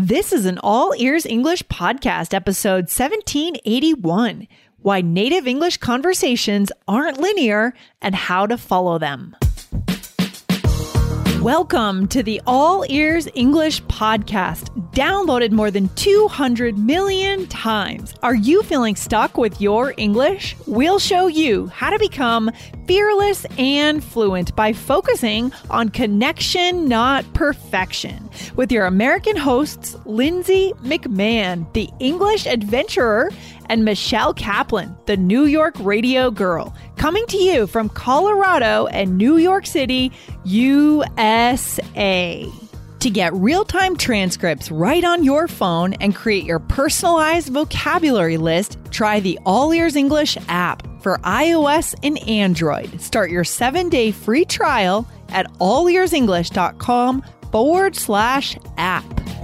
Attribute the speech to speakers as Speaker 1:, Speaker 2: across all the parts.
Speaker 1: This is an All Ears English podcast, episode 1781, Why Native English Conversations Aren't Linear and How to Follow Them. Welcome to the All Ears English podcast, downloaded more than 200 million times. Are you feeling stuck with your English? We'll show you how to become fearless and fluent by focusing on connection, not perfection. With your American hosts, Lindsay McMahon, the English adventurer, and Michelle Kaplan, the New York radio girl, coming to you from Colorado and New York City, USA. To get real-time transcripts right on your phone and create your personalized vocabulary list, try the All Ears English app for iOS and Android. Start your 7-day free trial at allearsenglish.com/app.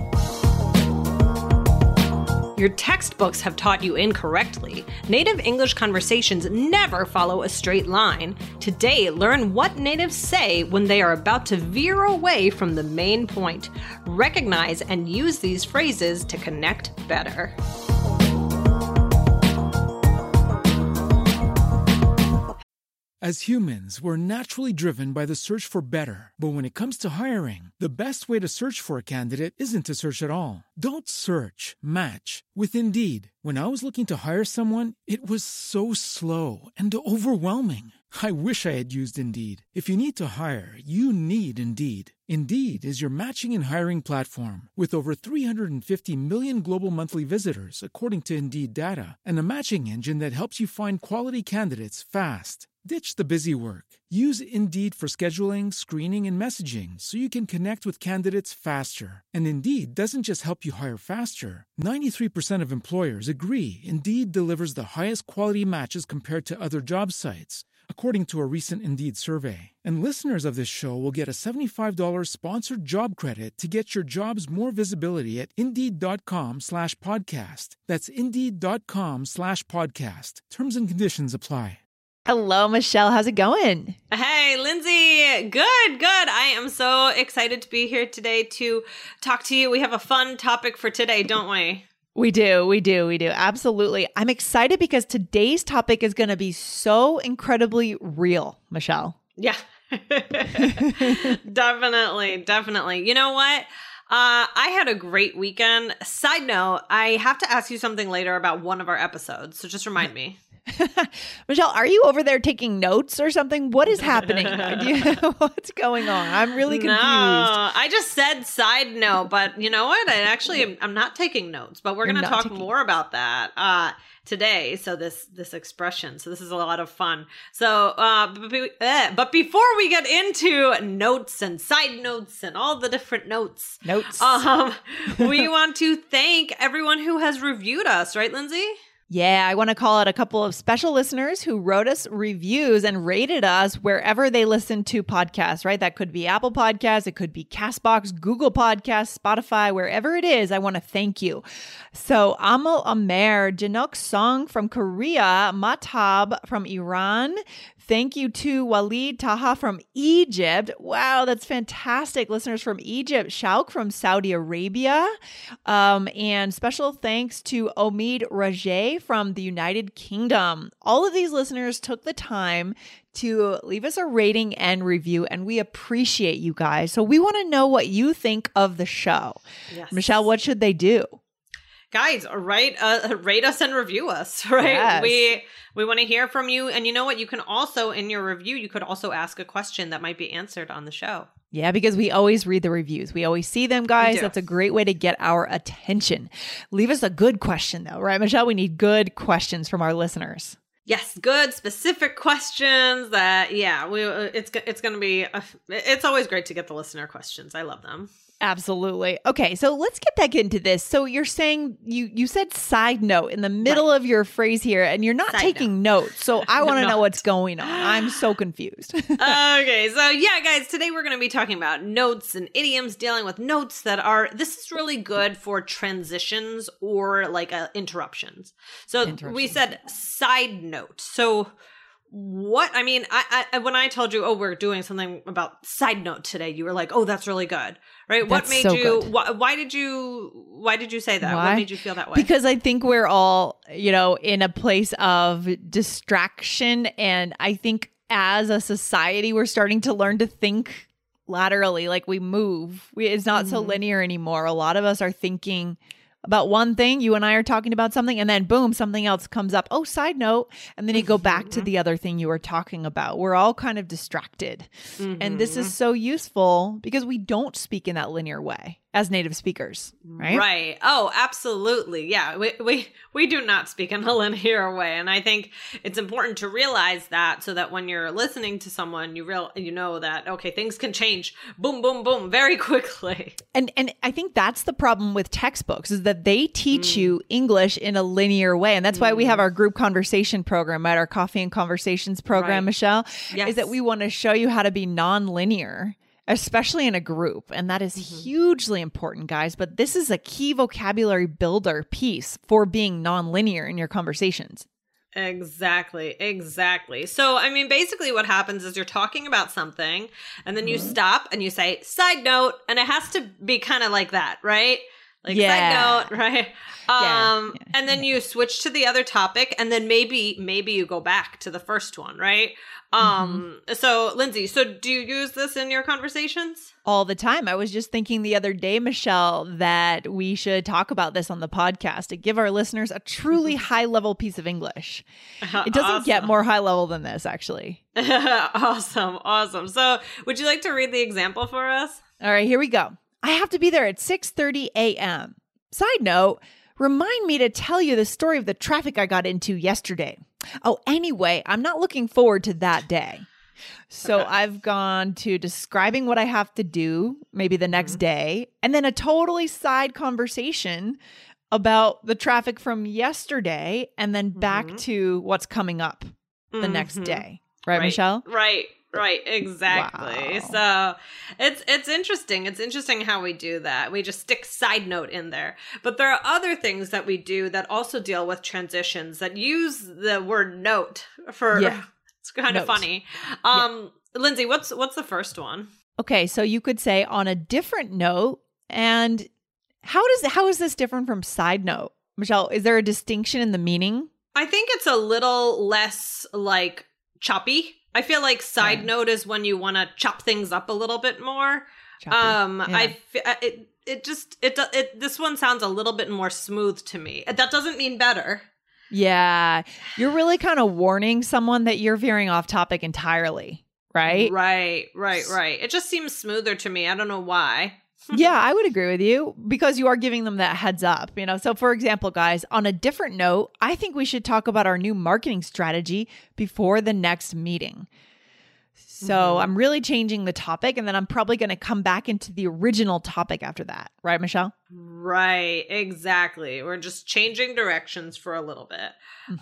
Speaker 2: Your textbooks have taught you incorrectly. Native English conversations never follow a straight line. Today, learn what natives say when they are about to veer away from the main point. Recognize and use these phrases to connect better.
Speaker 3: As humans, we're naturally driven by the search for better. But when it comes to hiring, the best way to search for a candidate isn't to search at all. Don't search, match with Indeed. When I was looking to hire someone, it was so slow and overwhelming. I wish I had used Indeed. If you need to hire, you need Indeed. Indeed is your matching and hiring platform with over 350 million global monthly visitors, according to Indeed data, and a matching engine that helps you find quality candidates fast. Ditch the busy work. Use Indeed for scheduling, screening, and messaging so you can connect with candidates faster. And Indeed doesn't just help you hire faster. 93% of employers agree Indeed delivers the highest quality matches compared to other job sites, according to a recent Indeed survey. And listeners of this show will get a $75 sponsored job credit to get your jobs more visibility at Indeed.com/podcast. That's Indeed.com/podcast. Terms and conditions apply.
Speaker 1: Hello, Michelle. How's it going?
Speaker 2: Hey, Lindsay. Good. I am so excited to be here today to talk to you. We have a fun topic for today, don't we?
Speaker 1: We do. Absolutely. I'm excited because today's topic is going to be so incredibly real, Michelle.
Speaker 2: Yeah, definitely. You know what? I had a great weekend. Side note, I have to ask you something later about one of our episodes, so just remind me.
Speaker 1: Michelle, are you over there taking notes or something? What is happening? What's going on? I'm really confused.
Speaker 2: No, I just said side note, but you know what? I'm not taking notes, but we're going to talk more about that today. So this expression. So this is a lot of fun. So, but before we get into notes and side notes and all the different notes, we want to thank everyone who has reviewed us, right, Lindsay?
Speaker 1: Yeah, I want to call out a couple of special listeners who wrote us reviews and rated us wherever they listen to podcasts, right? That could be Apple Podcasts, it could be CastBox, Google Podcasts, Spotify, wherever it is. I want to thank you. So Amal Amer, Janok Song from Korea, Matab from Iran. Thank you to Walid Taha from Egypt. Wow, that's fantastic. Listeners from Egypt. Shauk from Saudi Arabia. And special thanks to Omid Rajay from the United Kingdom. All of these listeners took the time to leave us a rating and review, and we appreciate you guys. So we want to know what you think of the show. Yes. Michelle, what should they do?
Speaker 2: Guys, rate us and review us, right? Yes. We want to hear from you. And you know what? You can also, in your review, you could also ask a question that might be answered on the show.
Speaker 1: Yeah, because we always read the reviews. We always see them, guys. That's a great way to get our attention. Leave us a good question, though, right, Michelle? We need good questions from our listeners.
Speaker 2: Yes, good, specific questions that, it's going to be, it's always great to get the listener questions. I love them.
Speaker 1: Absolutely. Okay, so let's get back into this. So you're saying you said side note in the middle of your phrase here, and you're not taking notes. So I want to know what's going on. I'm so confused.
Speaker 2: Okay, so yeah, guys, today we're going to be talking about notes and idioms, dealing with notes this is really good for transitions or like interruptions. So we said side note. So what, I mean, I when I told you, we're doing something about side note today, you were like, oh, that's really good, right? What made you, why did you Why did you say that?
Speaker 1: Why?
Speaker 2: What made you feel that way?
Speaker 1: Because I think we're all, in a place of distraction. And I think as a society, we're starting to learn to think laterally, like we move. It's not so linear anymore. A lot of us are thinking about one thing. You and I are talking about something, and then boom, something else comes up. Oh, side note. And then you go back to the other thing you were talking about. We're all kind of distracted. And this is so useful because we don't speak in that linear way as native speakers, right?
Speaker 2: Right. Oh, absolutely. Yeah. We do not speak in a linear way. And I think it's important to realize that so that when you're listening to someone, you know that, okay, things can change boom, boom, boom very quickly.
Speaker 1: And I think that's the problem with textbooks is that they teach you English in a linear way. And that's why we have our group conversation program, right? Our Coffee and Conversations program, Michelle, is that we want to show you how to be non-linear, especially in a group. And that is hugely important, guys. But this is a key vocabulary builder piece for being non-linear in your conversations.
Speaker 2: Exactly. So, I mean, basically what happens is you're talking about something and then you stop and you say, side note, and it has to be kind of like that, right? Like side note, right? And then you switch to the other topic and then maybe you go back to the first one, right? So Lindsay, do you use this in your conversations?
Speaker 1: All the time. I was just thinking the other day, Michelle, that we should talk about this on the podcast to give our listeners a truly high level piece of English. It doesn't get more high level than this, actually.
Speaker 2: Awesome. So would you like to read the example for us?
Speaker 1: All right, here we go. I have to be there at 6:30 a.m. Side note, remind me to tell you the story of the traffic I got into yesterday. Oh, anyway, I'm not looking forward to that day. So I've gone to describing what I have to do, maybe the next day, and then a totally side conversation about the traffic from yesterday, and then back to what's coming up the next day. Right, Michelle?
Speaker 2: Right, exactly.
Speaker 1: Wow.
Speaker 2: So it's interesting. It's interesting how we do that. We just stick side note in there. But there are other things that we do that also deal with transitions that use the word note for it's kind of funny. Lindsay, what's the first one?
Speaker 1: Okay, so you could say on a different note. And how is this different from side note? Michelle, is there a distinction in the meaning?
Speaker 2: I think it's a little less like choppy. I feel like side note is when you want to chop things up a little bit more. This one sounds a little bit more smooth to me. That doesn't mean better.
Speaker 1: Yeah. You're really kind of warning someone that you're veering off topic entirely, right?
Speaker 2: Right. It just seems smoother to me. I don't know why.
Speaker 1: Yeah, I would agree with you because you are giving them that heads up, So for example, guys, on a different note, I think we should talk about our new marketing strategy before the next meeting. So I'm really changing the topic and then I'm probably going to come back into the original topic after that. Right, Michelle?
Speaker 2: Right, exactly. We're just changing directions for a little bit.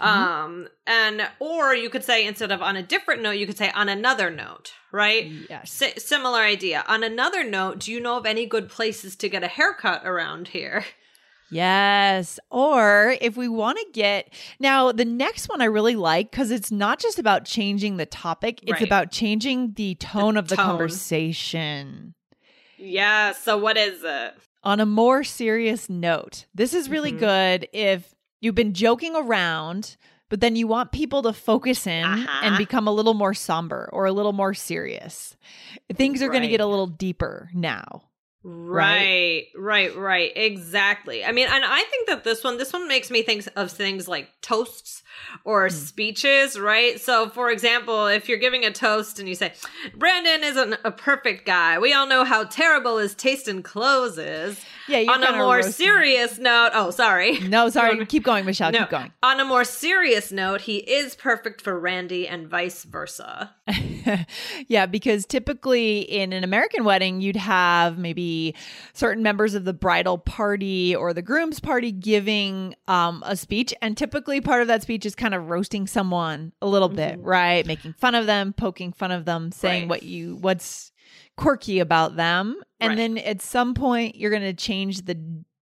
Speaker 2: Or you could say instead of on a different note, you could say on another note, right?
Speaker 1: Yes.
Speaker 2: Similar idea. On another note, do you know of any good places to get a haircut around here?
Speaker 1: Yes. Or if we want to now the next one I really like because it's not just about changing the topic, it's about changing the tone of the conversation.
Speaker 2: Yeah. So what is it?
Speaker 1: On a more serious note, this is really good if you've been joking around, but then you want people to focus in and become a little more somber or a little more serious. Things are going to get a little deeper now.
Speaker 2: Right. Exactly. I mean, and I think that this one makes me think of things like toasts or speeches, right? So for example, if you're giving a toast and you say, Brandon isn't a perfect guy. We all know how terrible his taste in clothes is. Yeah. On a more serious note. Oh, sorry.
Speaker 1: No, sorry. Keep going, Michelle. Keep going.
Speaker 2: On a more serious note, he is perfect for Randy and vice versa.
Speaker 1: Yeah, because typically in an American wedding, you'd have maybe certain members of the bridal party or the groom's party giving a speech. And typically part of that speech is kind of roasting someone a little bit, right? Making fun of them, poking fun of them, saying what's quirky about them. And then at some point you're going to change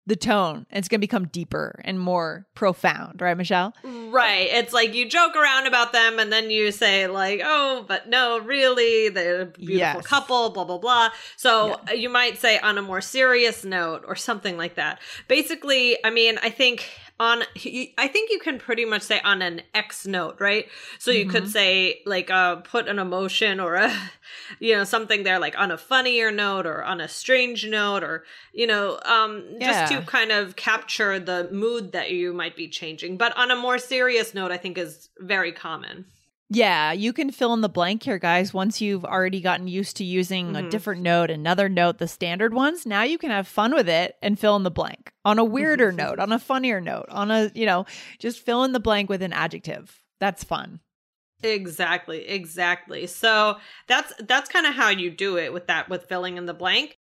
Speaker 1: the tone. It's going to become deeper and more profound. Right, Michelle?
Speaker 2: Right. It's like you joke around about them and then you say like, oh, but no, really, they're a beautiful couple, blah, blah, blah. So you might say on a more serious note or something like that. Basically, I mean, I think you can pretty much say on an X note, right? So you could say like put an emotion or a, something there like on a funnier note or on a strange note or, just to kind of capture the mood that you might be changing. But on a more serious note, I think is very common.
Speaker 1: Yeah, you can fill in the blank here, guys. Once you've already gotten used to using a different note, another note, the standard ones, now you can have fun with it and fill in the blank on a weirder note, on a funnier note, on a, just fill in the blank with an adjective. That's fun.
Speaker 2: Exactly. So that's kind of how you do it with filling in the blank.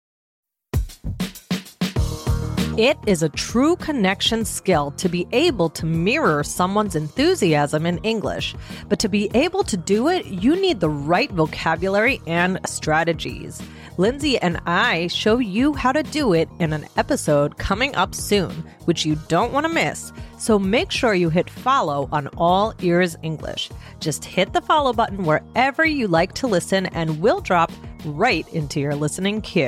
Speaker 4: It is a true connection skill to be able to mirror someone's enthusiasm in English. But to be able to do it, you need the right vocabulary and strategies. Lindsay and I show you how to do it in an episode coming up soon, which you don't want to miss. So make sure you hit follow on All Ears English. Just hit the follow button wherever you like to listen, and we'll drop right into your listening queue.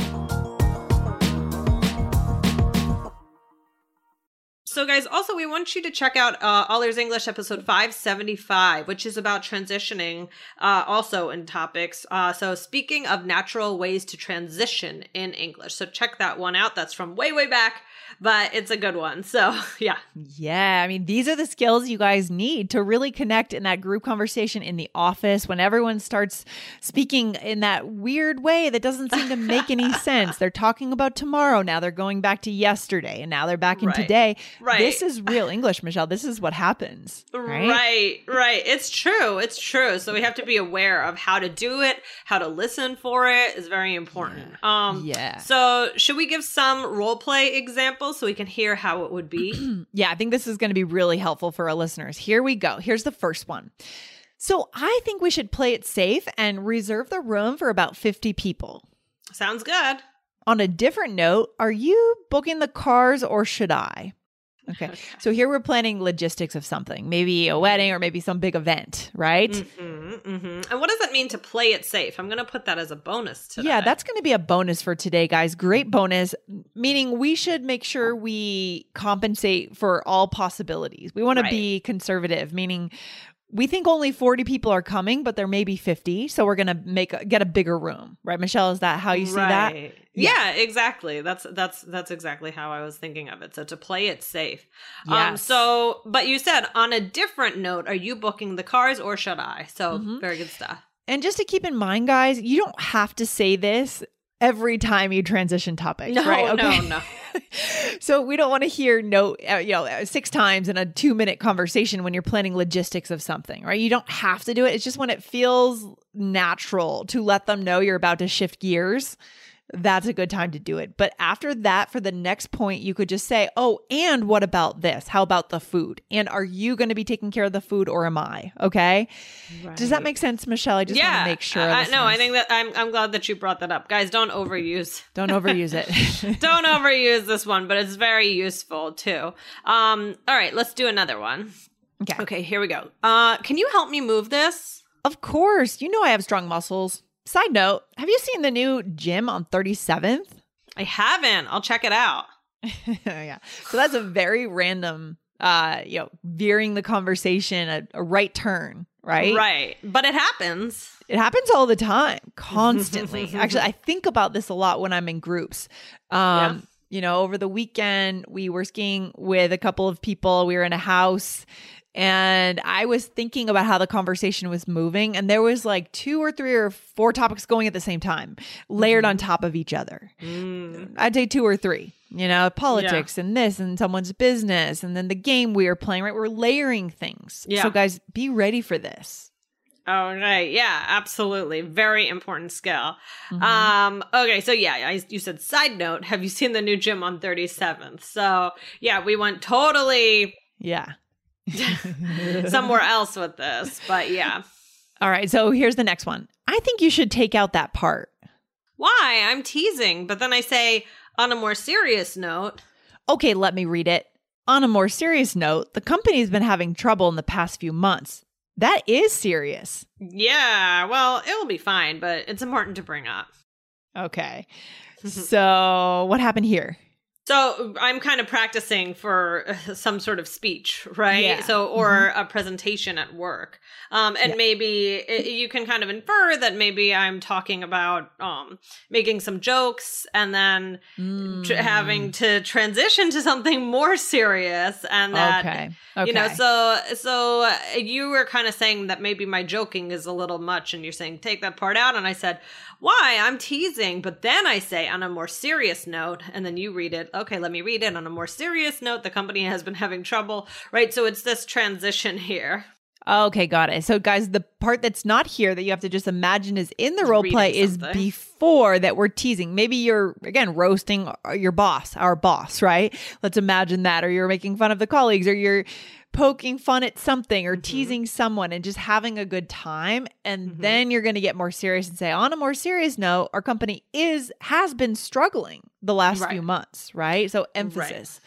Speaker 2: So guys, also we want you to check out All Ears English episode 575, which is about transitioning also in topics. So speaking of natural ways to transition in English. So check that one out. That's from way, way back, but it's a good one. So yeah.
Speaker 1: Yeah. I mean, these are the skills you guys need to really connect in that group conversation in the office when everyone starts speaking in that weird way that doesn't seem to make any sense. They're talking about tomorrow. Now they're going back to yesterday and now they're back in today. Right. This is real English, Michelle. This is what happens.
Speaker 2: Right. It's true. So we have to be aware of how to do it, how to listen for it is very important. So should we give some role play examples so we can hear how it would be?
Speaker 1: Yeah, I think this is going to be really helpful for our listeners. Here we go. Here's the first one. So I think we should play it safe and reserve the room for about 50 people.
Speaker 2: Sounds good.
Speaker 1: On a different note, are you booking the cars or should I? Okay. So here we're planning logistics of something, maybe a wedding or maybe some big event, right?
Speaker 2: And what does that mean to play it safe? I'm going to put that as a bonus today.
Speaker 1: Yeah, that's going to be a bonus for today, guys. Great bonus, meaning we should make sure we compensate for all possibilities. We want to be conservative, meaning we think only 40 people are coming, but there may be 50. So we're going to get a bigger room, right? Michelle, is that how you see that?
Speaker 2: Yeah, exactly. That's exactly how I was thinking of it. So to play it safe.
Speaker 1: Yes.
Speaker 2: But you said on a different note, are you booking the cars or should I? So very good stuff.
Speaker 1: And just to keep in mind, guys, you don't have to say this every time you transition topics, right? Okay.
Speaker 2: No.
Speaker 1: So we don't want to hear 6 times in a 2-minute conversation when you're planning logistics of something, right? You don't have to do it. It's just when it feels natural to let them know you're about to shift gears. That's a good time to do it. But after that, for the next point, you could just say, oh, and what about this? How about the food? And are you going to be taking care of the food or am I? Okay. Right. Does that make sense, Michelle? I just want to make sure.
Speaker 2: No, I think that I'm glad that you brought that up. Guys, don't overuse.
Speaker 1: Don't overuse it.
Speaker 2: Don't overuse this one, but it's very useful too. All right, let's do another one. Okay, here we go. Can you help me move this?
Speaker 1: Of course. You know I have strong muscles. Side note, have you seen the new gym on 37th?
Speaker 2: I haven't. I'll check it out.
Speaker 1: Yeah. So that's a very random, veering the conversation, a right turn, right?
Speaker 2: Right. But it happens.
Speaker 1: It happens all the time, constantly. Actually, I think about this a lot when I'm in groups. Over the weekend, we were skiing with a couple of people. We were in a house. And I was thinking about how the conversation was moving. And there was like 2 or 3 or 4 topics going at the same time, layered on top of each other. I'd say 2 or 3, politics and this and someone's business. And then the game we were playing, right? We're layering things. Yeah. So guys, be ready for this.
Speaker 2: Oh, right. Yeah, absolutely. Very important skill. Okay. So you said side note, have you seen the new gym on 37th? So yeah, we went totally somewhere else with this, but yeah.
Speaker 1: All right. So here's the next one. I think you should take out that part.
Speaker 2: Why? I'm teasing. But then I say on a more serious note.
Speaker 1: Okay, let me read it. On a more serious note, the company's been having trouble in the past few months. That is serious.
Speaker 2: Yeah, well, it'll be fine, but it's important to bring up.
Speaker 1: Okay. So what happened here?
Speaker 2: So I'm kind of practicing for some sort of speech, right?
Speaker 1: Yeah.
Speaker 2: So, or a presentation at work. And maybe you can kind of infer that maybe I'm talking about making some jokes and then having to transition to something more serious. And that, you know, so you were kind of saying that maybe my joking is a little much and you're saying, take that part out. And I said, why? I'm teasing. But then I say on a more serious note, and then you read it. Okay, let me read it. On a more serious note, the company has been having trouble, right? So it's this transition here.
Speaker 1: Okay, got it. So guys, the part that's not here that you have to just imagine is in the role play is before that we're teasing. Maybe you're, again, roasting your boss, our boss, right? Let's imagine that. Or you're making fun of the colleagues, or you're poking fun at something or teasing someone and just having a good time. And then you're going to get more serious and say, on a more serious note, our company has been struggling the last few months, right? So emphasis.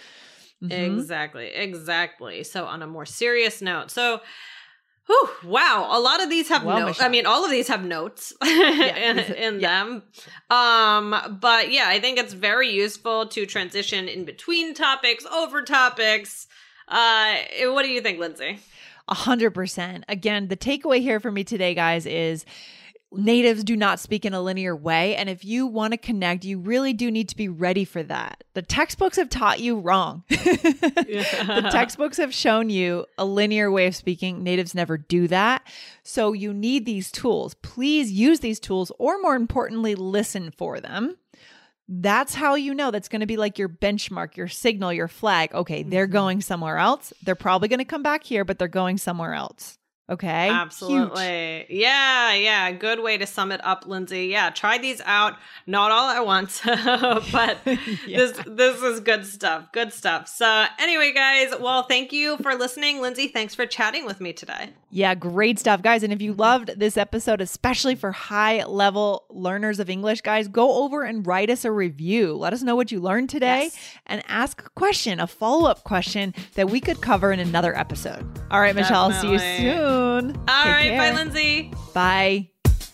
Speaker 2: Exactly. So on a more serious note. So, wow. A lot of these have notes. Michelle. I mean, all of these have notes in them. But yeah, I think it's very useful to transition in between topics, over topics. What do you think, Lindsay?
Speaker 1: 100%. Again, the takeaway here for me today, guys, is natives do not speak in a linear way. And if you want to connect, you really do need to be ready for that. The textbooks have taught you wrong. The textbooks have shown you a linear way of speaking. Natives never do that. So you need these tools. Please use these tools, or more importantly, listen for them. That's how you know. That's going to be like your benchmark, your signal, your flag. Okay, they're going somewhere else. They're probably going to come back here, but they're going somewhere else. Okay.
Speaker 2: Absolutely. Huge. Yeah. Good way to sum it up, Lindsay. Yeah. Try these out. Not all at once, but this is good stuff. Good stuff. So anyway, guys, well, thank you for listening. Lindsay, thanks for chatting with me today.
Speaker 1: Yeah, great stuff, guys. And if you loved this episode, especially for high level learners of English, guys, go over and write us a review. Let us know what you learned today and ask a question, a follow-up question that we could cover in another episode. All right, Michelle, I'll see you soon.
Speaker 2: All right. Bye, Lindsay.
Speaker 1: Bye.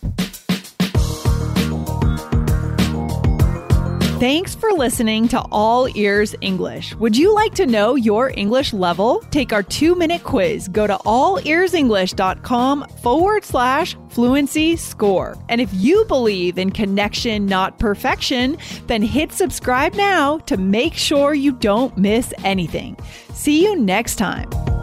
Speaker 1: Thanks for listening to All Ears English. Would you like to know your English level? Take our 2-minute quiz. Go to allearsenglish.com/fluency score. And if you believe in connection, not perfection, then hit subscribe now to make sure you don't miss anything. See you next time.